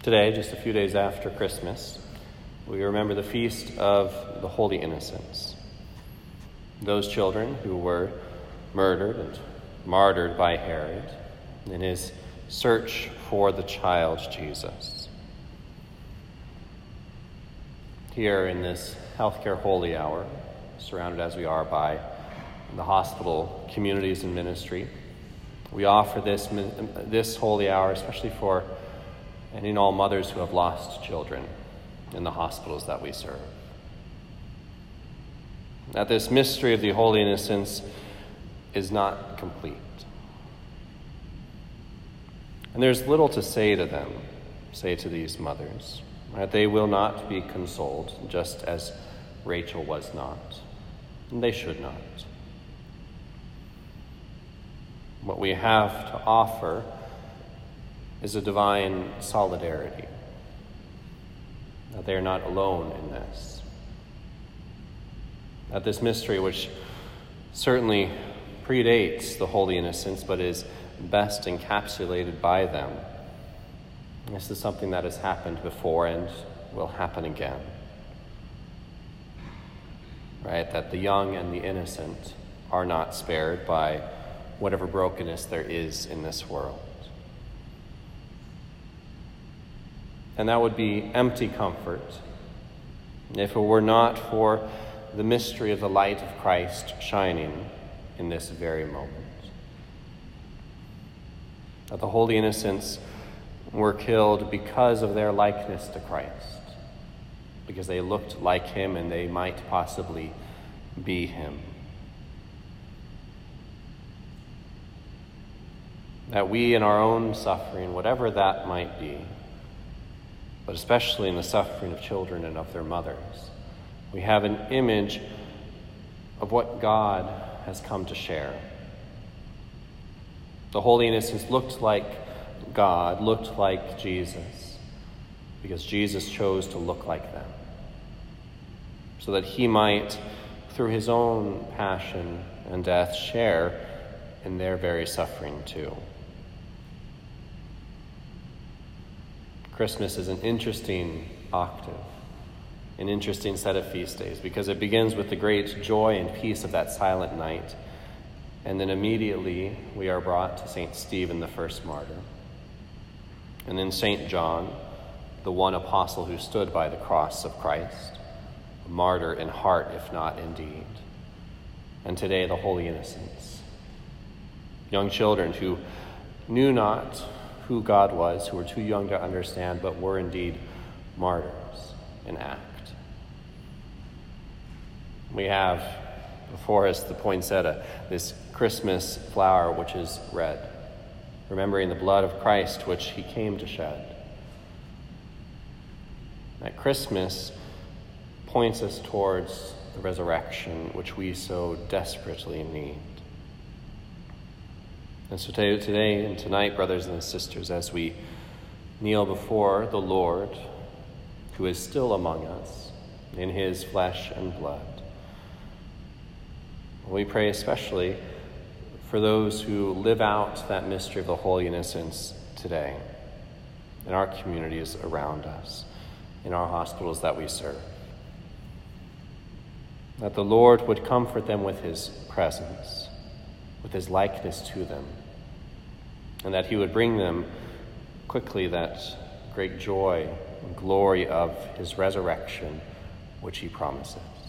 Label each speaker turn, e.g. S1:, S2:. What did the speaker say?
S1: Today, just a few days after Christmas, we remember the feast of the Holy Innocents, those children who were murdered and martyred by Herod in his search for the child Jesus. Here in this healthcare holy hour, surrounded as we are by the hospital communities and ministry, we offer this holy hour especially for any and all mothers who have lost children in the hospitals that we serve. That this mystery of the Holy Innocents is not complete. And there's little to say to them, say to these mothers, that they will not be consoled, just as Rachel was not, and they should not. What we have to offer is a divine solidarity, that they are not alone in this. That this mystery, which certainly predates the Holy Innocents, but is best encapsulated by them, this is something that has happened before and will happen again. Right? That the young and the innocent are not spared by whatever brokenness there is in this world. And that would be empty comfort if it were not for the mystery of the light of Christ shining in this very moment. That the Holy Innocents were killed because of their likeness to Christ, because they looked like him and they might possibly be him. That we in our own suffering, whatever that might be, but especially in the suffering of children and of their mothers, we have an image of what God has come to share. The Holy Innocents looked like God, looked like Jesus, because Jesus chose to look like them, so that he might, through his own passion and death, share in their very suffering too. Christmas is an interesting octave, an interesting set of feast days, because it begins with the great joy and peace of that silent night, and then immediately we are brought to St. Stephen, the first martyr, and then St. John, the one apostle who stood by the cross of Christ, a martyr in heart if not in deed, and today the Holy Innocents, young children who knew not who God was, who were too young to understand, but were indeed martyrs in act. We have before us the poinsettia, this Christmas flower which is red, remembering the blood of Christ which he came to shed. That Christmas points us towards the resurrection which we so desperately need. And so today and tonight, brothers and sisters, as we kneel before the Lord, who is still among us in his flesh and blood, we pray especially for those who live out that mystery of the Holy Innocents today in our communities around us, in our hospitals that we serve. That the Lord would comfort them with his presence, with his likeness to them, and that he would bring them quickly that great joy and glory of his resurrection which he promises.